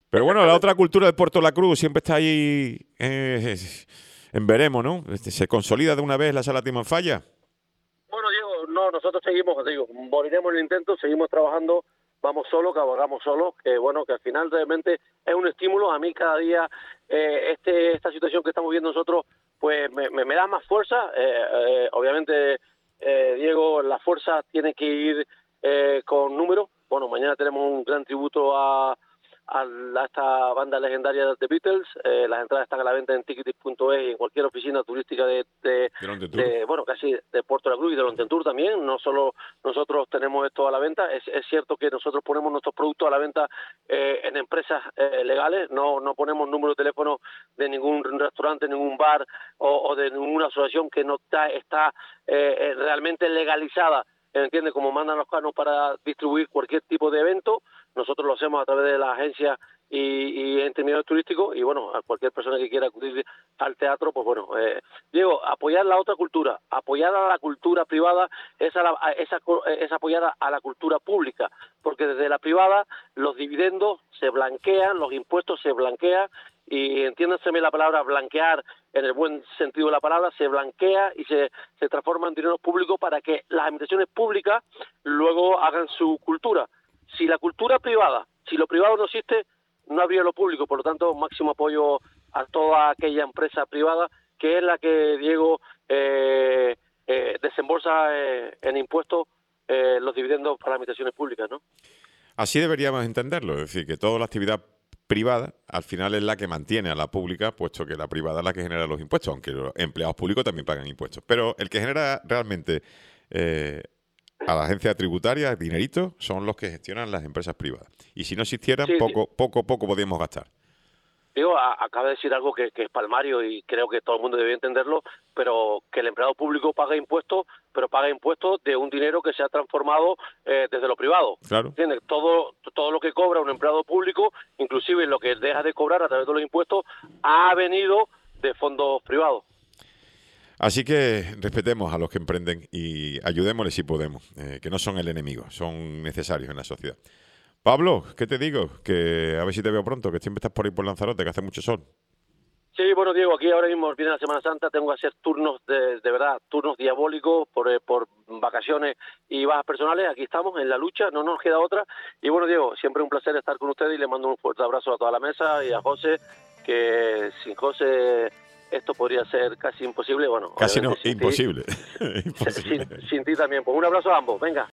Pero bueno, la otra cultura de Puerto La Cruz siempre está ahí en veremos, ¿no? ¿Se consolida de una vez la sala Timanfaya? Bueno, Diego, no, nosotros seguimos, te digo, moriremos en el intento, seguimos trabajando, vamos solos, cabalgamos solos, que bueno, que al final realmente es un estímulo. A mí cada día esta situación que estamos viendo nosotros, pues me da más fuerza. Obviamente, Diego, la fuerza tiene que ir con números. Bueno, mañana tenemos un gran tributo a esta banda legendaria de The Beatles. Las entradas están a la venta en ticketis.es y en cualquier oficina turística ¿De dónde tour? bueno, casi de Puerto La Cruz y de Lontentour también. No solo nosotros tenemos esto a la venta, es cierto que nosotros ponemos nuestros productos a la venta en empresas legales, no ponemos número de teléfono de ningún restaurante, ningún bar o de ninguna asociación que no está realmente legalizada, ¿entiendes? Como mandan los canos para distribuir cualquier tipo de evento. Nosotros lo hacemos a través de la agencia y intermediarios turísticos, y bueno, a cualquier persona que quiera acudir al teatro, pues bueno, Diego, apoyar la otra cultura, apoyar a la cultura privada es apoyar a la cultura pública, porque desde la privada los dividendos se blanquean, los impuestos se blanquean, y entiéndaseme la palabra blanquear en el buen sentido de la palabra, se blanquea y se transforma en dinero público para que las administraciones públicas luego hagan su cultura. Si la cultura privada, si lo privado no existe, no habría lo público. Por lo tanto, máximo apoyo a toda aquella empresa privada que es la que, Diego, desembolsa en impuestos los dividendos para las administraciones públicas, ¿no? Así deberíamos entenderlo, es decir, que toda la actividad privada al final es la que mantiene a la pública, puesto que la privada es la que genera los impuestos, aunque los empleados públicos también pagan impuestos. Pero el que genera realmente eh, a la agencia tributaria dinerito son los que gestionan las empresas privadas. Y si no existieran, Sí, poco podríamos gastar. Digo, acaba de decir algo que es palmario y creo que todo el mundo debe entenderlo, pero que el empleado público paga impuestos, pero paga impuestos de un dinero que se ha transformado desde lo privado. Claro. ¿Entiendes? Todo lo que cobra un empleado público, inclusive lo que deja de cobrar a través de los impuestos, ha venido de fondos privados. Así que respetemos a los que emprenden y ayudémosles si podemos, que no son el enemigo, son necesarios en la sociedad. Pablo, ¿qué te digo? Que a ver si te veo pronto, que siempre estás por ahí por Lanzarote, que hace mucho sol. Sí, bueno, Diego, aquí ahora mismo viene la Semana Santa, tengo que hacer turnos de verdad, turnos diabólicos por vacaciones y bajas personales. Aquí estamos en la lucha, no nos queda otra. Y bueno, Diego, siempre un placer estar con ustedes y le mando un fuerte abrazo a toda la mesa y a José, que sin José esto podría ser casi imposible. Bueno, Casi no, obviamente sin ti, imposible. Imposible. sin ti también. Pues un abrazo a ambos, venga.